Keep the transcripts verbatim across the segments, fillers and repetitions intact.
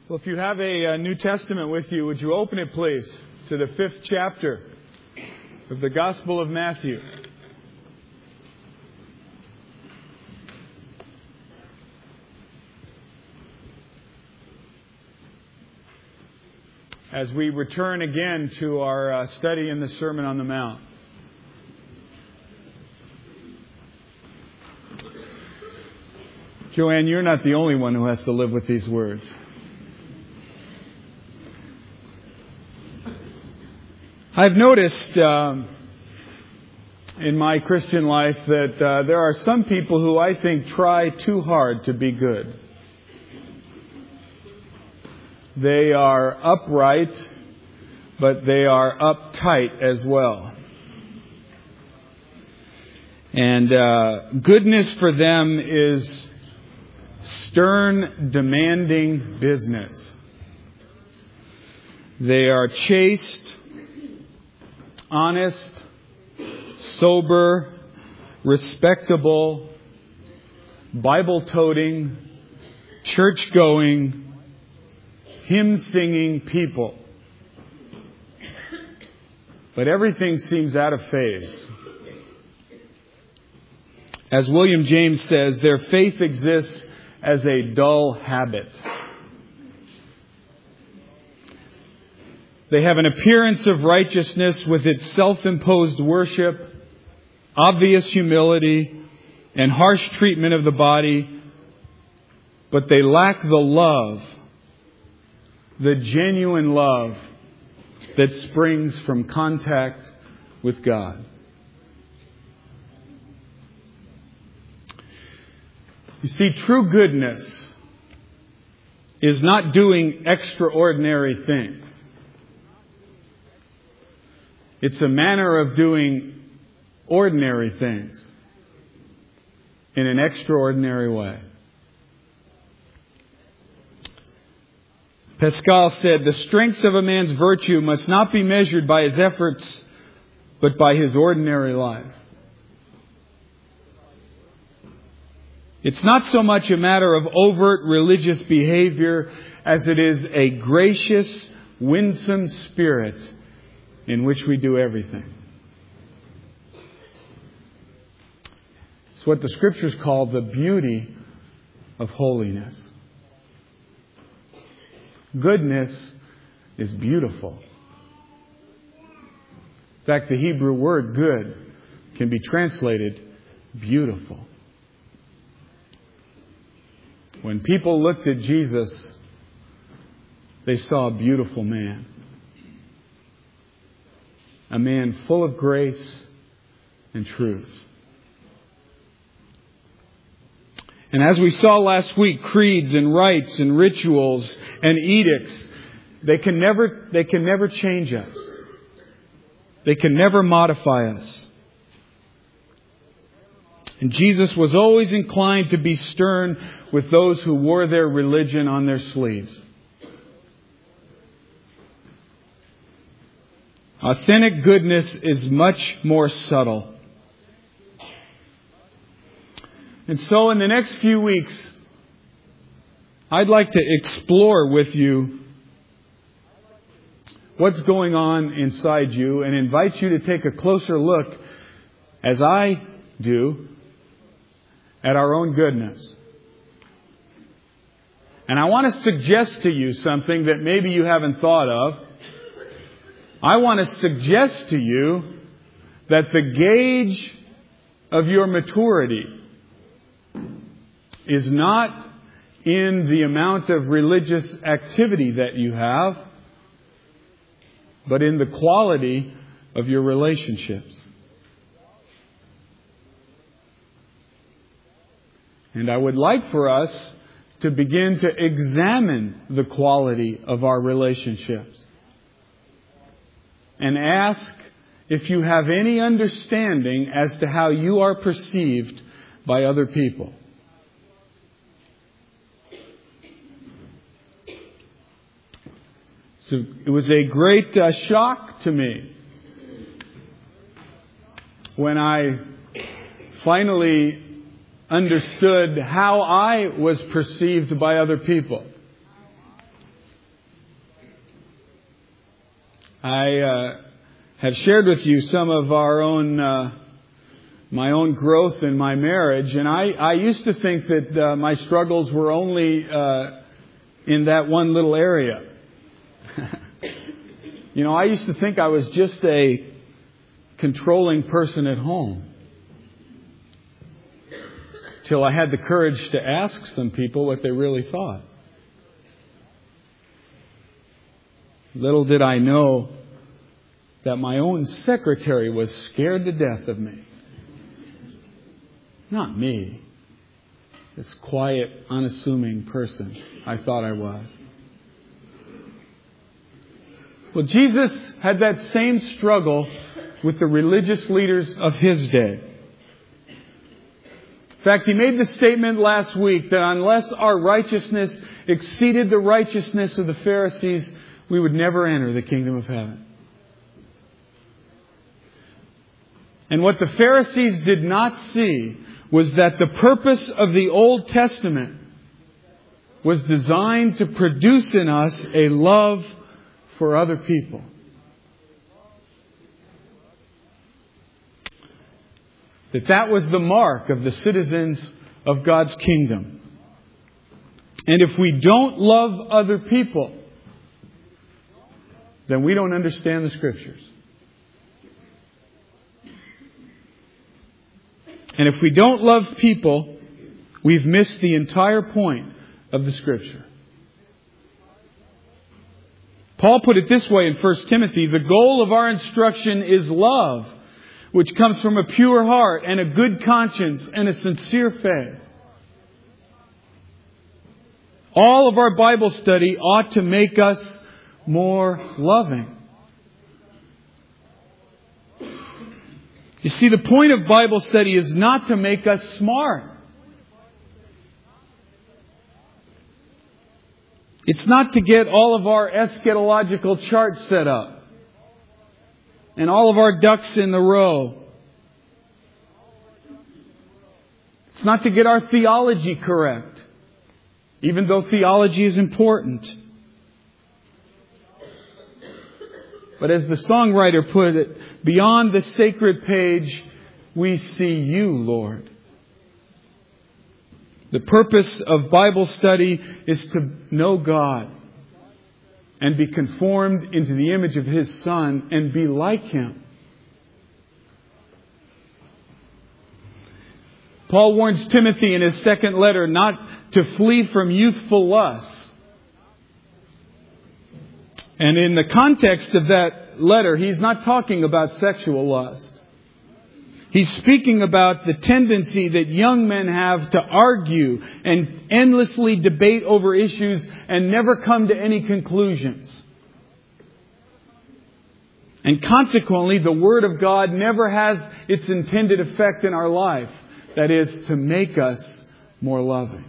Well, if you have a, a New Testament with you, would you open it, please, to the fifth chapter of the Gospel of Matthew. As we return again to our uh, study in the Sermon on the Mount. Joanne, you're not the only one who has to live with these words. I've noticed um, in my Christian life that uh, there are some people who I think try too hard to be good. They are upright, but they are uptight as well. And uh, goodness for them is stern, demanding business. They are chaste, honest, sober, respectable, Bible-toting, church-going, hymn-singing people. But everything seems out of phase. As William James says, their faith exists as a dull habit. They have an appearance of righteousness with its self-imposed worship, obvious humility, and harsh treatment of the body, but they lack the love, the genuine love that springs from contact with God. You see, true goodness is not doing extraordinary things. It's a manner of doing ordinary things in an extraordinary way. Pascal said, the strength of a man's virtue must not be measured by his efforts, but by his ordinary life. It's not so much a matter of overt religious behavior as it is a gracious, winsome spirit in which we do everything. It's what the Scriptures call the beauty of holiness. Goodness is beautiful. In fact, the Hebrew word good can be translated beautiful. When people looked at Jesus, they saw a beautiful man. A man full of grace and truth. And as we saw last week, creeds and rites and rituals and edicts, they can never, they can never change us. They can never modify us. And Jesus was always inclined to be stern with those who wore their religion on their sleeves. Authentic goodness is much more subtle. And so in the next few weeks, I'd like to explore with you what's going on inside you and invite you to take a closer look, as I do, at our own goodness. And I want to suggest to you something that maybe you haven't thought of. I want to suggest to you that the gauge of your maturity is not in the amount of religious activity that you have, but in the quality of your relationships. And I would like for us to begin to examine the quality of our relationships and ask if you have any understanding as to how you are perceived by other people. So it was a great uh, shock to me when I finally understood how I was perceived by other people. I uh, have shared with you some of our own, uh, my own growth in my marriage, and I, I used to think that uh, my struggles were only uh, in that one little area. You know, I used to think I was just a controlling person at home. Till I had the courage to ask some people what they really thought. Little did I know that my own secretary was scared to death of me. Not me. This quiet, unassuming person I thought I was. Well, Jesus had that same struggle with the religious leaders of His day. In fact, He made the statement last week that unless our righteousness exceeded the righteousness of the Pharisees, we would never enter the kingdom of heaven. And what the Pharisees did not see was that the purpose of the Old Testament was designed to produce in us a love for other people. That that was the mark of the citizens of God's kingdom. And if we don't love other people, then we don't understand the Scriptures. And if we don't love people, we've missed the entire point of the Scripture. Paul put it this way in First Timothy, the goal of our instruction is love, which comes from a pure heart and a good conscience and a sincere faith. All of our Bible study ought to make us more loving. You see, the point of Bible study is not to make us smart. It's not to get all of our eschatological charts set up and all of our ducks in the row. It's not to get our theology correct, even though theology is important. But as the songwriter put it, beyond the sacred page, we see You, Lord. The purpose of Bible study is to know God and be conformed into the image of His Son and be like Him. Paul warns Timothy in his second letter not to flee from youthful lusts. And in the context of that letter, he's not talking about sexual lust. He's speaking about the tendency that young men have to argue and endlessly debate over issues and never come to any conclusions. And consequently, the Word of God never has its intended effect in our life. That is, to make us more loving.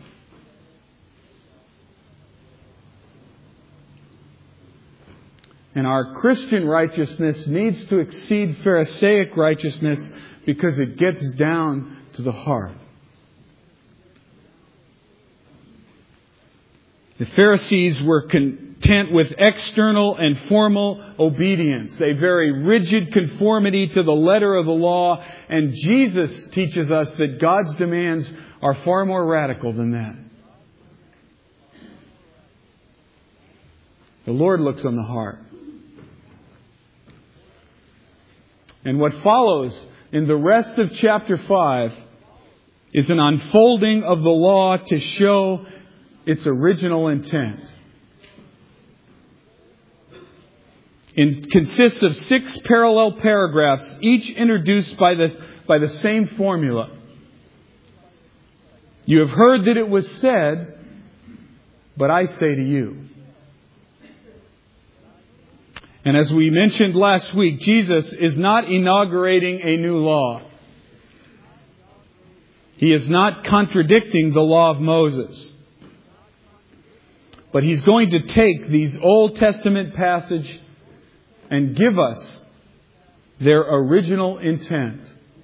And our Christian righteousness needs to exceed Pharisaic righteousness because it gets down to the heart. The Pharisees were content with external and formal obedience, a very rigid conformity to the letter of the law. And Jesus teaches us that God's demands are far more radical than that. The Lord looks on the heart. And what follows in the rest of chapter five is an unfolding of the law to show its original intent. It consists of six parallel paragraphs, each introduced by the, by the same formula. You have heard that it was said, but I say to you. And as we mentioned last week, Jesus is not inaugurating a new law. He is not contradicting the law of Moses. But He's going to take these Old Testament passages and give us their original intent.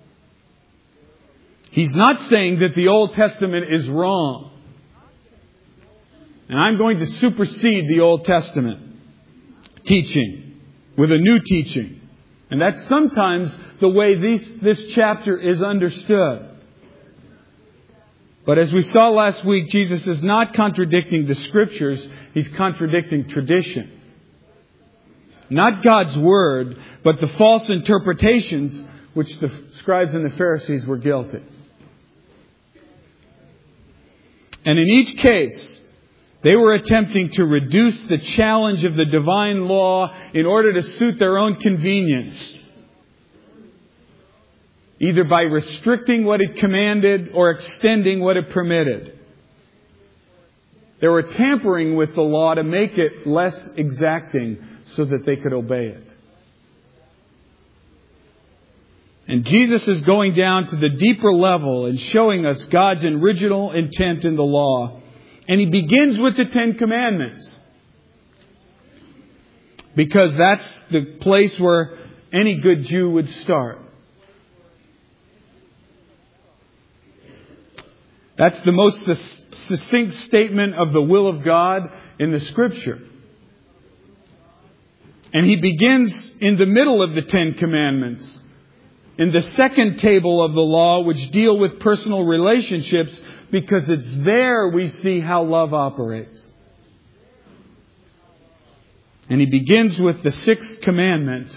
He's not saying that the Old Testament is wrong. And I'm going to supersede the Old Testament teaching with a new teaching. And that's sometimes the way these, this chapter is understood. But as we saw last week, Jesus is not contradicting the Scriptures. He's contradicting tradition. Not God's Word, but the false interpretations which the scribes and the Pharisees were guilty. And in each case, they were attempting to reduce the challenge of the divine law in order to suit their own convenience. Either by restricting what it commanded or extending what it permitted. They were tampering with the law to make it less exacting so that they could obey it. And Jesus is going down to the deeper level and showing us God's original intent in the law. And He begins with the Ten Commandments. Because that's the place where any good Jew would start. That's the most succinct statement of the will of God in the Scripture. And He begins in the middle of the Ten Commandments. In the second table of the law, which deal with personal relationships, because it's there we see how love operates. And He begins with the sixth commandment.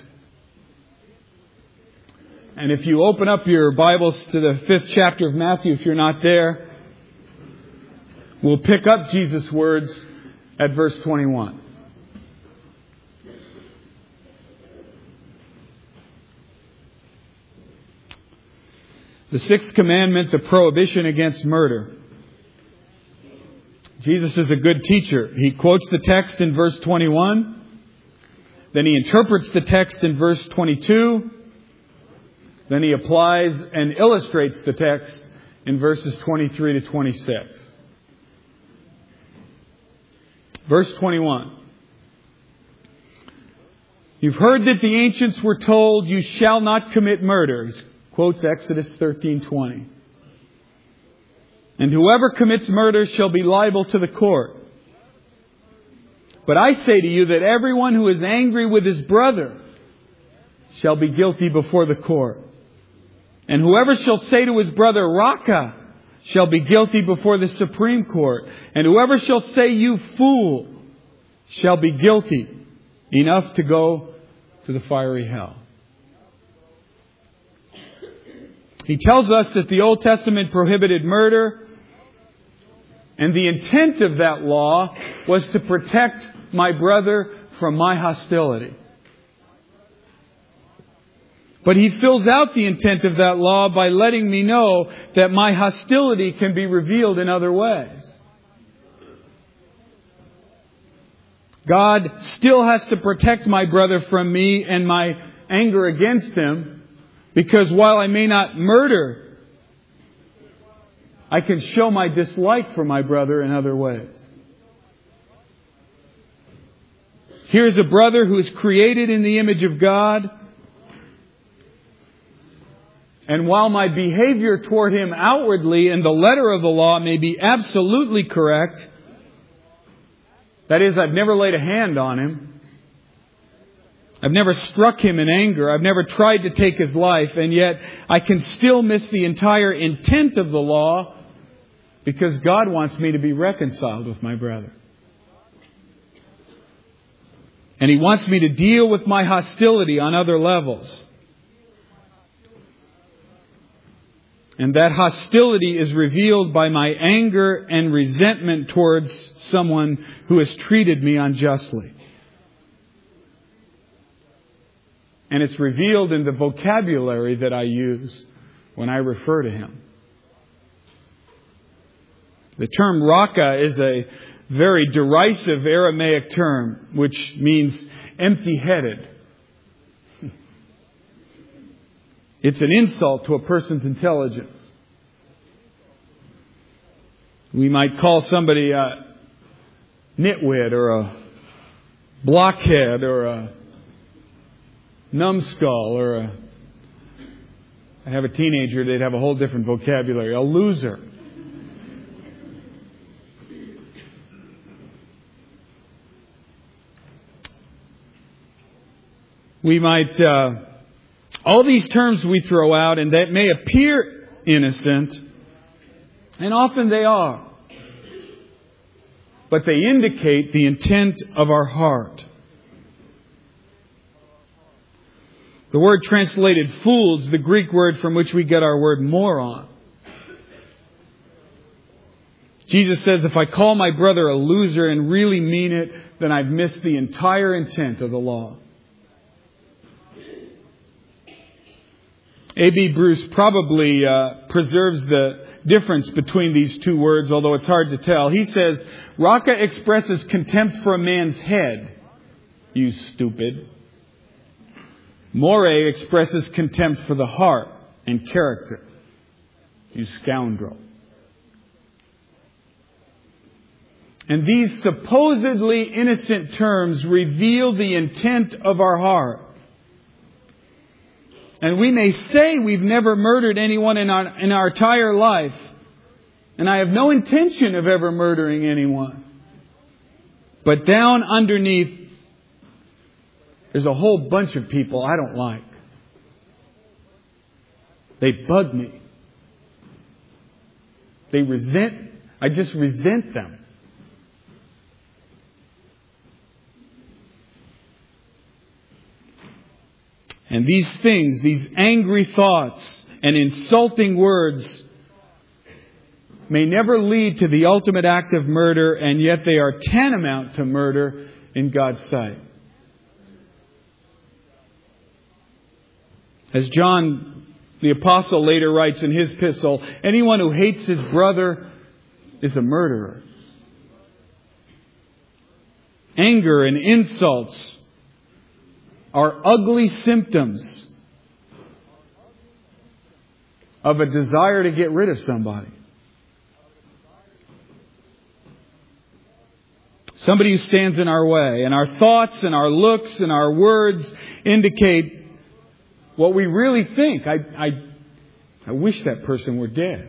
And if you open up your Bibles to the fifth chapter of Matthew, if you're not there, we'll pick up Jesus' words at verse twenty-one. The sixth commandment, the prohibition against murder. Jesus is a good teacher. He quotes the text in verse twenty-one. Then He interprets the text in verse twenty-two. Then He applies and illustrates the text in verses twenty-three to twenty-six. Verse twenty-one. You've heard that the ancients were told, you shall not commit murder. Quotes Exodus thirteen twenty. And whoever commits murder shall be liable to the court. But I say to you that everyone who is angry with his brother shall be guilty before the court. And whoever shall say to his brother, Raca, shall be guilty before the Supreme Court. And whoever shall say, you fool, shall be guilty enough to go to the fiery hell. He tells us that the Old Testament prohibited murder, and the intent of that law was to protect my brother from my hostility. But He fills out the intent of that law by letting me know that my hostility can be revealed in other ways. God still has to protect my brother from me and my anger against him. Because while I may not murder, I can show my dislike for my brother in other ways. Here's a brother who is created in the image of God. And while my behavior toward him outwardly in the letter of the law may be absolutely correct, that is, I've never laid a hand on him. I've never struck him in anger. I've never tried to take his life. And yet I can still miss the entire intent of the law because God wants me to be reconciled with my brother. And He wants me to deal with my hostility on other levels. And that hostility is revealed by my anger and resentment towards someone who has treated me unjustly. And it's revealed in the vocabulary that I use when I refer to him. The term Raca is a very derisive Aramaic term, which means empty-headed. It's an insult to a person's intelligence. We might call somebody a nitwit or a blockhead or a numbskull or a... I have a teenager, they'd have a whole different vocabulary. A loser. We might, uh, all these terms we throw out, and that may appear innocent, and often they are, but they indicate the intent of our heart. The word translated fool is the Greek word from which we get our word moron. Jesus says, if I call my brother a loser and really mean it, then I've missed the entire intent of the law. A B Bruce probably uh, preserves the difference between these two words, although it's hard to tell. He says, Raka expresses contempt for a man's head, you stupid. More expresses contempt for the heart and character, you scoundrel. And these supposedly innocent terms reveal the intent of our heart. And we may say we've never murdered anyone in our, in our entire life. And I have no intention of ever murdering anyone. But down underneath, there's a whole bunch of people I don't like. They bug me. They resent, I just resent them. And these things, these angry thoughts and insulting words may never lead to the ultimate act of murder, and yet they are tantamount to murder in God's sight. As John the Apostle later writes in his epistle, anyone who hates his brother is a murderer. Anger and insults are ugly symptoms of a desire to get rid of somebody. Somebody who stands in our way. And our thoughts and our looks and our words indicate what we really think. I, I, I wish that person were dead.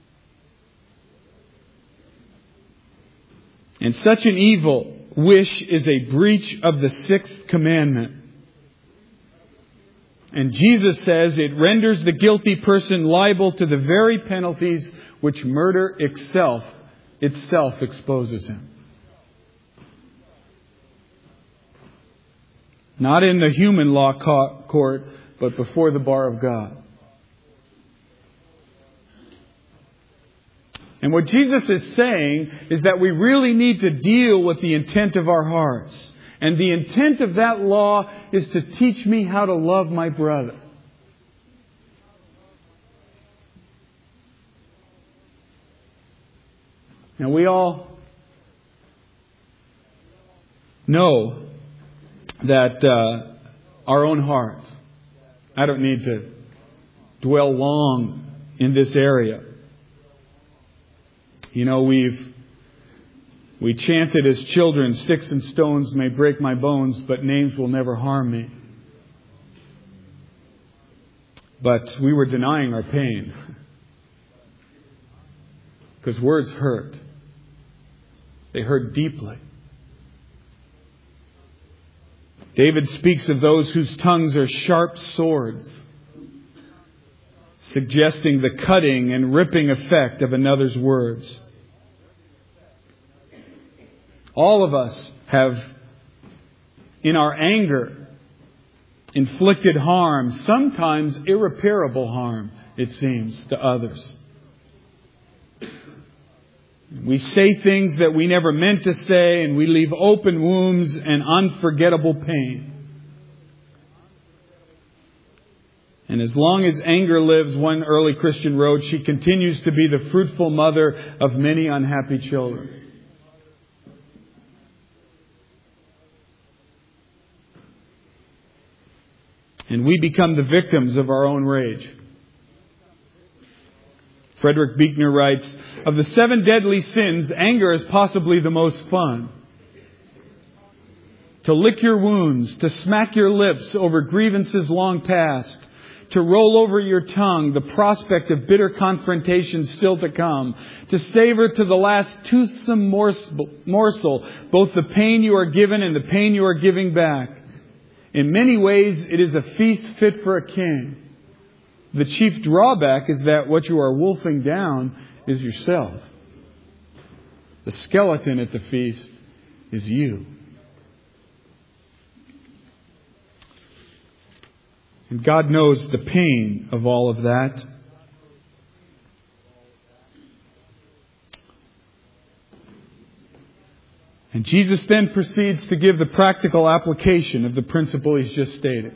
And such an evil wish is a breach of the sixth commandment. And Jesus says it renders the guilty person liable to the very penalties which murder itself, itself exposes him. Not in the human law court, but before the bar of God. And what Jesus is saying is that we really need to deal with the intent of our hearts. And the intent of that law is to teach me how to love my brother. Now we all know that uh, our own hearts. I don't need to dwell long in this area. You know, we've we chanted as children, sticks and stones may break my bones, but names will never harm me. But we were denying our pain. Because words hurt. They hurt deeply. David speaks of those whose tongues are sharp swords, suggesting the cutting and ripping effect of another's words. All of us have, in our anger, inflicted harm, sometimes irreparable harm, it seems, to others. We say things that we never meant to say, and we leave open wounds and unforgettable pain. And as long as anger lives, one early Christian wrote, she continues to be the fruitful mother of many unhappy children. And we become the victims of our own rage. Frederick Buechner writes, of the seven deadly sins, anger is possibly the most fun. To lick your wounds, to smack your lips over grievances long past, to roll over your tongue the prospect of bitter confrontation still to come, to savor to the last toothsome morsel both the pain you are given and the pain you are giving back. In many ways, it is a feast fit for a king. The chief drawback is that what you are wolfing down is yourself. The skeleton at the feast is you. And God knows the pain of all of that. And Jesus then proceeds to give the practical application of the principle He's just stated.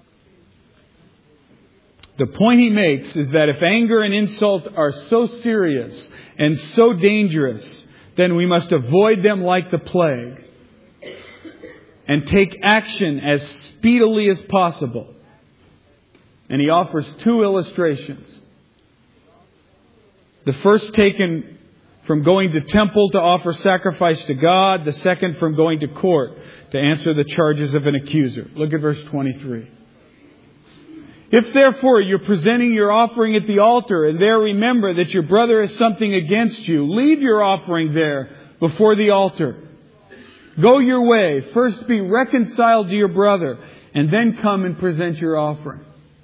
The point He makes is that if anger and insult are so serious and so dangerous, then we must avoid them like the plague and take action as speedily as possible. And He offers two illustrations. The first taken from going to temple to offer sacrifice to God. The second from going to court to answer the charges of an accuser. Look at verse twenty-three. If therefore you're presenting your offering at the altar and there remember that your brother has something against you, leave your offering there before the altar. Go your way. First be reconciled to your brother and then come and present your offering.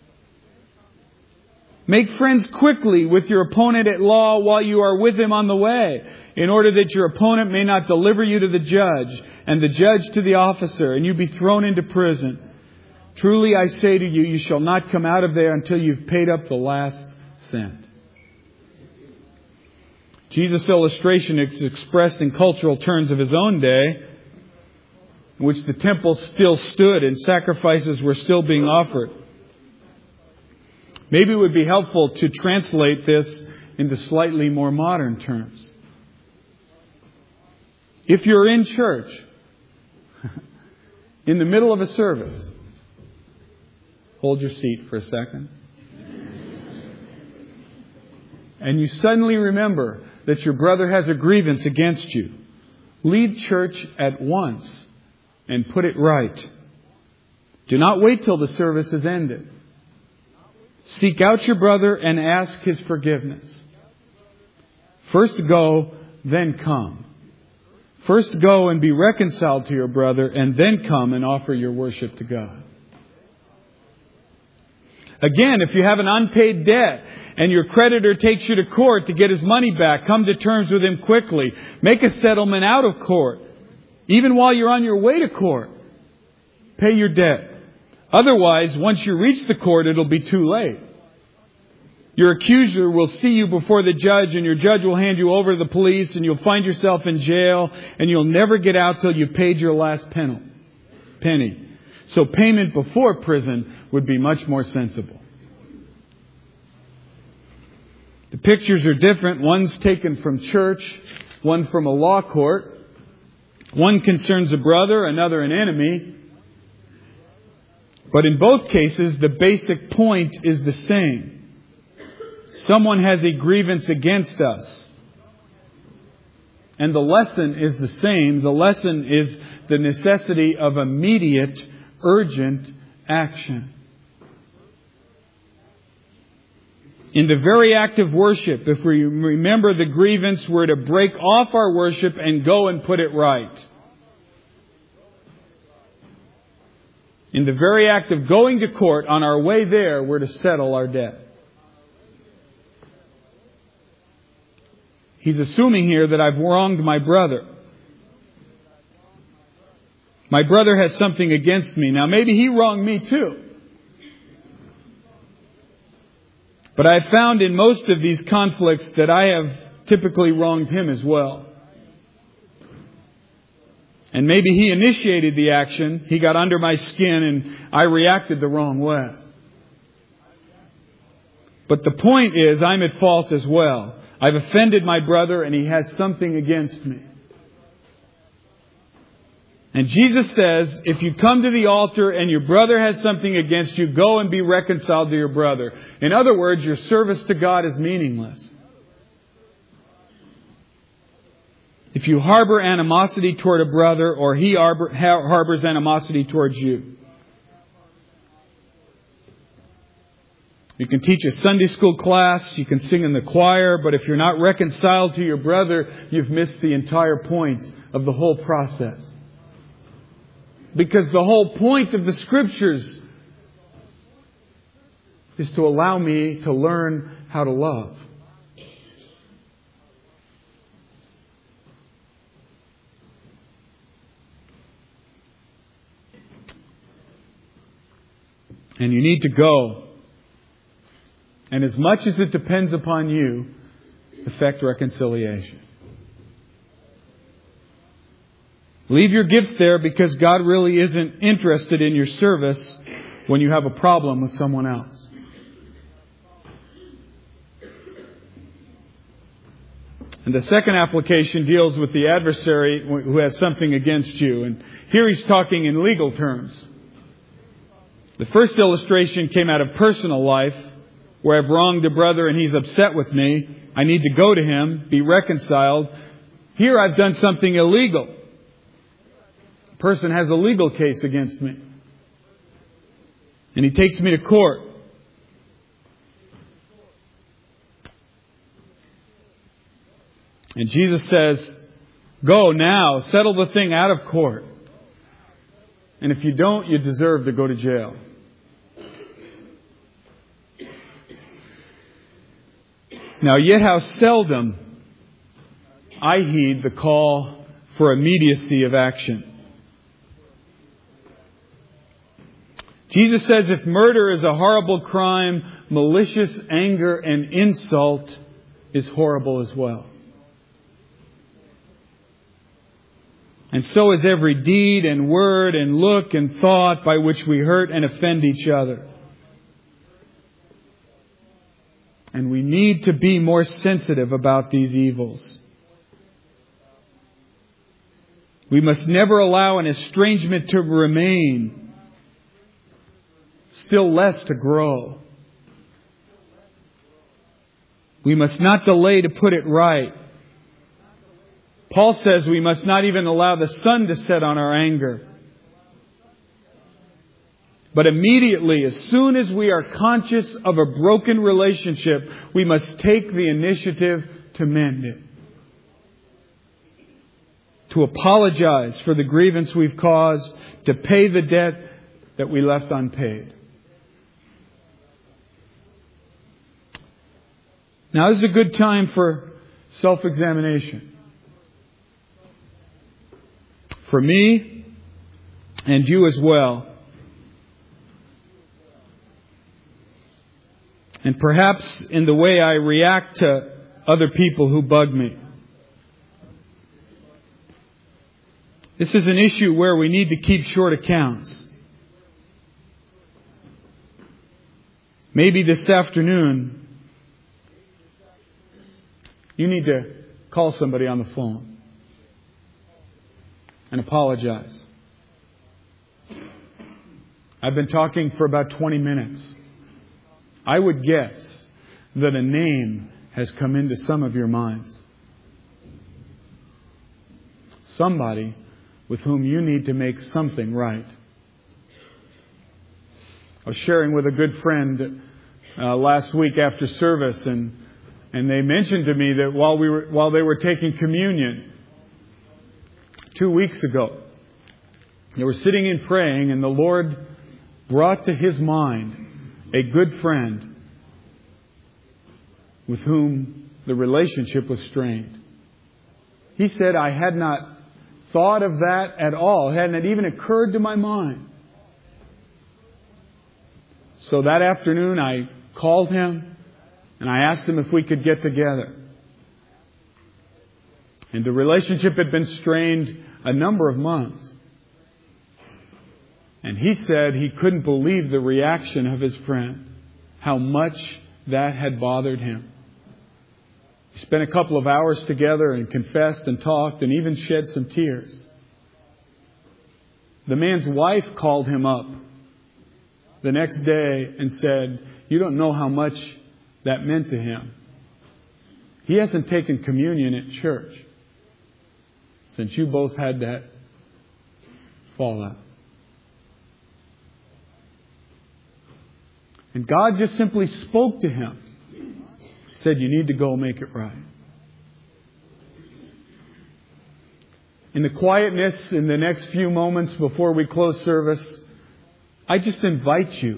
Make friends quickly with your opponent at law while you are with him on the way, in order that your opponent may not deliver you to the judge, and the judge to the officer, and you be thrown into prison. Truly I say to you, you shall not come out of there until you've paid up the last cent. Jesus' illustration is expressed in cultural terms of His own day, in which the temple still stood and sacrifices were still being offered. Maybe it would be helpful to translate this into slightly more modern terms. If you're in church, in the middle of a service, hold your seat for a second, and you suddenly remember that your brother has a grievance against you, leave church at once and put it right. Do not wait till the service is ended. Seek out your brother and ask his forgiveness. First go, then come. First go and be reconciled to your brother, and then come and offer your worship to God. Again, if you have an unpaid debt and your creditor takes you to court to get his money back, come to terms with him quickly. Make a settlement out of court. Even while you're on your way to court, pay your debt. Otherwise, once you reach the court, it'll be too late. Your accuser will see you before the judge, and your judge will hand you over to the police, and you'll find yourself in jail, and you'll never get out till you've paid your last penny. So payment before prison would be much more sensible. The pictures are different. One's taken from church, one from a law court. One concerns a brother, another an enemy. But in both cases, the basic point is the same. Someone has a grievance against us. And the lesson is the same. The lesson is the necessity of immediate, urgent action. In the very act of worship, if we remember the grievance, we're to break off our worship and go and put it right. In the very act of going to court, on our way there, we're to settle our debt. He's assuming here that I've wronged my brother. My brother has something against me. Now, maybe he wronged me too. But I've found in most of these conflicts that I have typically wronged him as well. And maybe he initiated the action, he got under my skin, and I reacted the wrong way. But the point is, I'm at fault as well. I've offended my brother, and he has something against me. And Jesus says, if you come to the altar and your brother has something against you, go and be reconciled to your brother. In other words, your service to God is meaningless. If you harbor animosity toward a brother, or he harbor, harbors animosity towards you. You can teach a Sunday school class, you can sing in the choir, but if you're not reconciled to your brother, you've missed the entire point of the whole process. Because the whole point of the Scriptures is to allow me to learn how to love. And you need to go. And as much as it depends upon you, effect reconciliation. Leave your gifts there, because God really isn't interested in your service when you have a problem with someone else. And the second application deals with the adversary who has something against you. And here he's talking in legal terms. The first illustration came out of personal life, where I've wronged a brother and he's upset with me. I need to go to him, be reconciled. Here I've done something illegal. A person has a legal case against me. And he takes me to court. And Jesus says, go now, settle the thing out of court. And if you don't, you deserve to go to jail. Now, yet how seldom I heed the call for immediacy of action. Jesus says if murder is a horrible crime, malicious anger and insult is horrible as well. And so is every deed and word and look and thought by which we hurt and offend each other. And we need to be more sensitive about these evils. We must never allow an estrangement to remain, still less to grow. We must not delay to put it right. Paul says we must not even allow the sun to set on our anger. But immediately, as soon as we are conscious of a broken relationship, we must take the initiative to mend it. To apologize for the grievance we've caused, to pay the debt that we left unpaid. Now, this is a good time for self-examination. For me, and you as well. And perhaps in the way I react to other people who bug me. This is an issue where we need to keep short accounts. Maybe this afternoon, you need to call somebody on the phone and apologize. I've been talking for about twenty minutes. I would guess that a name has come into some of your minds. Somebody with whom you need to make something right. I was sharing with a good friend uh, last week after service, and and they mentioned to me that while we were while they were taking communion two weeks ago, they were sitting and praying, and the Lord brought to his mind a good friend with whom the relationship was strained. He said, I had not thought of that at all. It hadn't even occurred to my mind. So that afternoon I called him and I asked him if we could get together. And the relationship had been strained a number of months. And he said he couldn't believe the reaction of his friend, how much that had bothered him. He spent a couple of hours together and confessed and talked and even shed some tears. The man's wife called him up the next day and said, you don't know how much that meant to him. He hasn't taken communion at church since you both had that fallout. And God just simply spoke to him. Said, you need to go make it right. in the quietness in the next few moments before we close service, I just invite you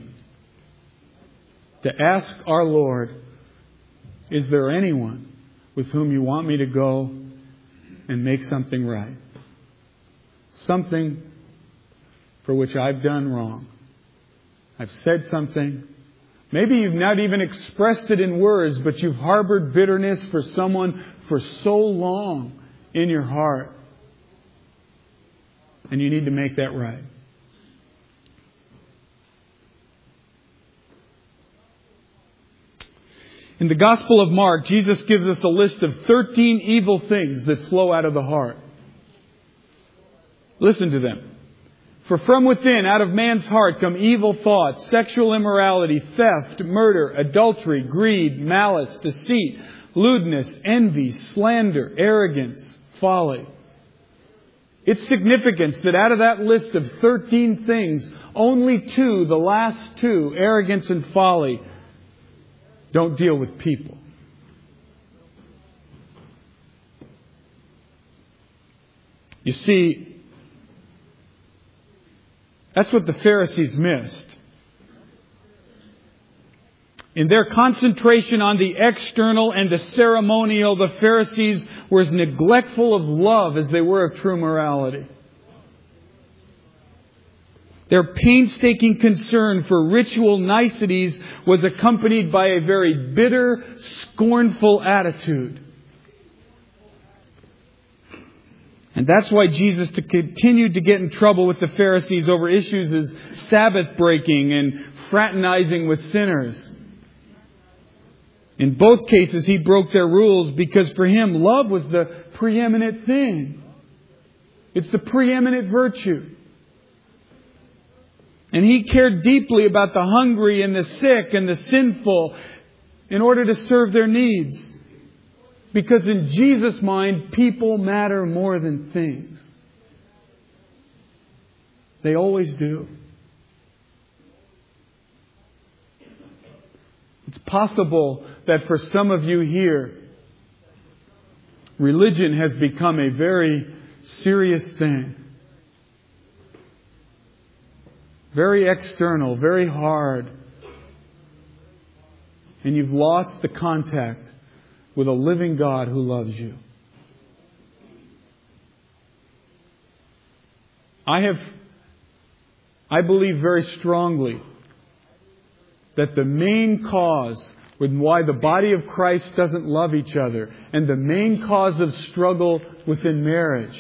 to ask our Lord, is there anyone with whom you want me to go and make something right? Something for which I've done wrong. I've said something. Maybe you've not even expressed it in words, but you've harbored bitterness for someone for so long in your heart. And you need to make that right. In the Gospel of Mark, Jesus gives us a list of thirteen evil things that flow out of the heart. Listen to them. For from within, out of man's heart, come evil thoughts, sexual immorality, theft, murder, adultery, greed, malice, deceit, lewdness, envy, slander, arrogance, folly. It's significant that out of that list of thirteen things, only two, the last two, arrogance and folly, don't deal with people. You see, that's what the Pharisees missed. In their concentration on the external and the ceremonial, the Pharisees were as neglectful of love as they were of true morality. Their painstaking concern for ritual niceties was accompanied by a very bitter, scornful attitude. And that's why Jesus continued to get in trouble with the Pharisees over issues as Sabbath breaking and fraternizing with sinners. In both cases, He broke their rules because for Him, love was the preeminent thing. It's the preeminent virtue. And He cared deeply about the hungry and the sick and the sinful in order to serve their needs. Because in Jesus' mind, people matter more than things. They always do. It's possible that for some of you here, religion has become a very serious thing. Very external, very hard. And you've lost the contact with a living God who loves you. I have, I believe very strongly that the main cause with why the body of Christ doesn't love each other and the main cause of struggle within marriage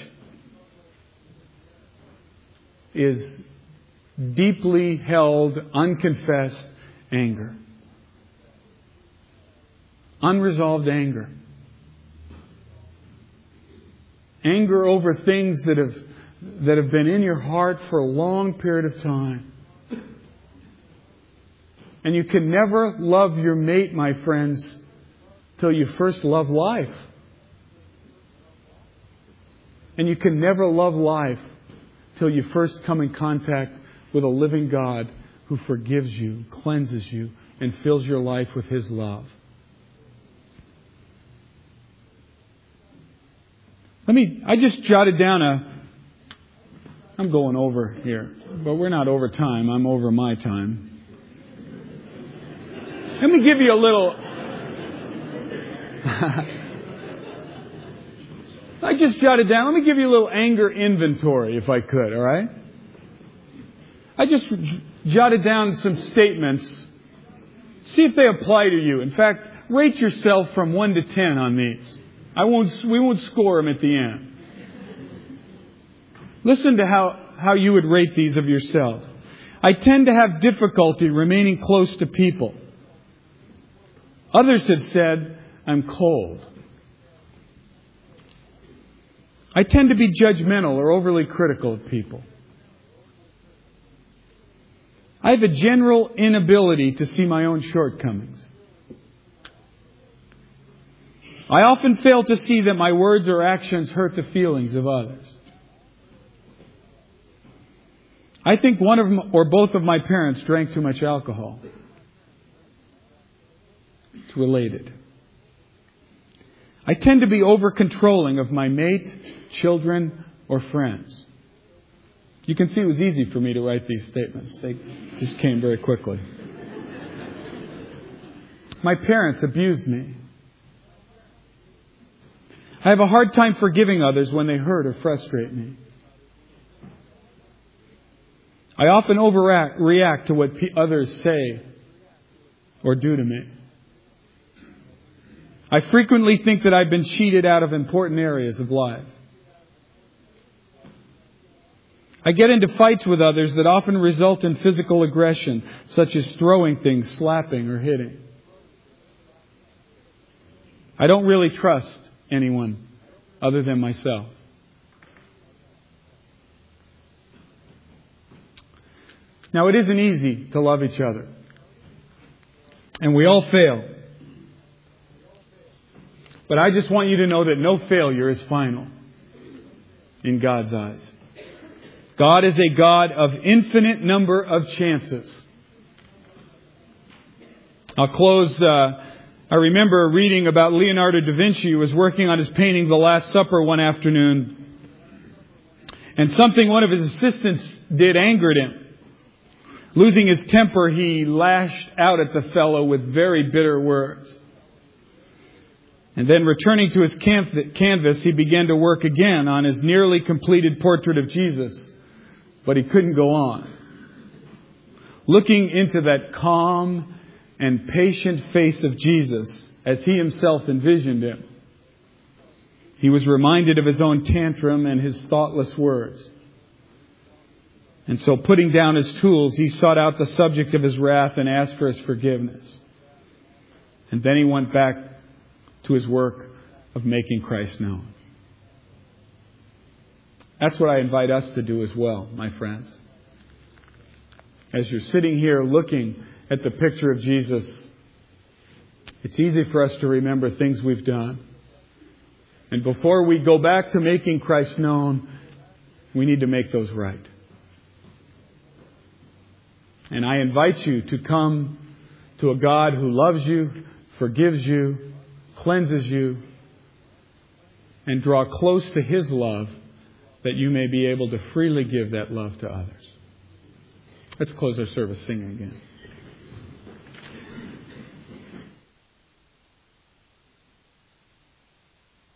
is deeply held, unconfessed anger. Unresolved anger. Anger over things that have that have been in your heart for a long period of time. And you can never love your mate, my friends, till you first love life. And you can never love life till you first come in contact with a living God who forgives you, cleanses you, and fills your life with His love. Let me, I just jotted down a, I'm going over here, but we're not over time. I'm over my time. Let me give you a little, I just jotted down, let me give you a little anger inventory if I could, all right? I just jotted down some statements. See if they apply to you. In fact, rate yourself from one to ten on these. I won't, we won't score them at the end. Listen to how, how you would rate these of yourself. I tend to have difficulty remaining close to people. Others have said, I'm cold. I tend to be judgmental or overly critical of people. I have a general inability to see my own shortcomings. I often fail to see that my words or actions hurt the feelings of others. I think one of them or both of my parents drank too much alcohol. It's related. I tend to be over-controlling of my mate, children, or friends. You can see it was easy for me to write these statements. They just came very quickly. My parents abused me. I have a hard time forgiving others when they hurt or frustrate me. I often overreact react to what others say or do to me. I frequently think that I've been cheated out of important areas of life. I get into fights with others that often result in physical aggression, such as throwing things, slapping, or hitting. I don't really trust anyone other than myself. Now, it isn't easy to love each other. And we all fail. But I just want you to know that no failure is final in God's eyes. God is a God of infinite number of chances. I'll close. Uh, I remember reading about Leonardo da Vinci, who was working on his painting The Last Supper one afternoon. And something one of his assistants did angered him. Losing his temper, he lashed out at the fellow with very bitter words. And then returning to his canvas, he began to work again on his nearly completed portrait of Jesus. But he couldn't go on. Looking into that calm and patient face of Jesus, as he himself envisioned him, he was reminded of his own tantrum and his thoughtless words. And so, putting down his tools, he sought out the subject of his wrath and asked for his forgiveness. And then he went back to his work of making Christ known. That's what I invite us to do as well, my friends. As you're sitting here looking at the picture of Jesus, it's easy for us to remember things we've done. And before we go back to making Christ known, we need to make those right. And I invite you to come to a God who loves you, forgives you, cleanses you, and draw close to His love that you may be able to freely give that love to others. Let's close our service singing again.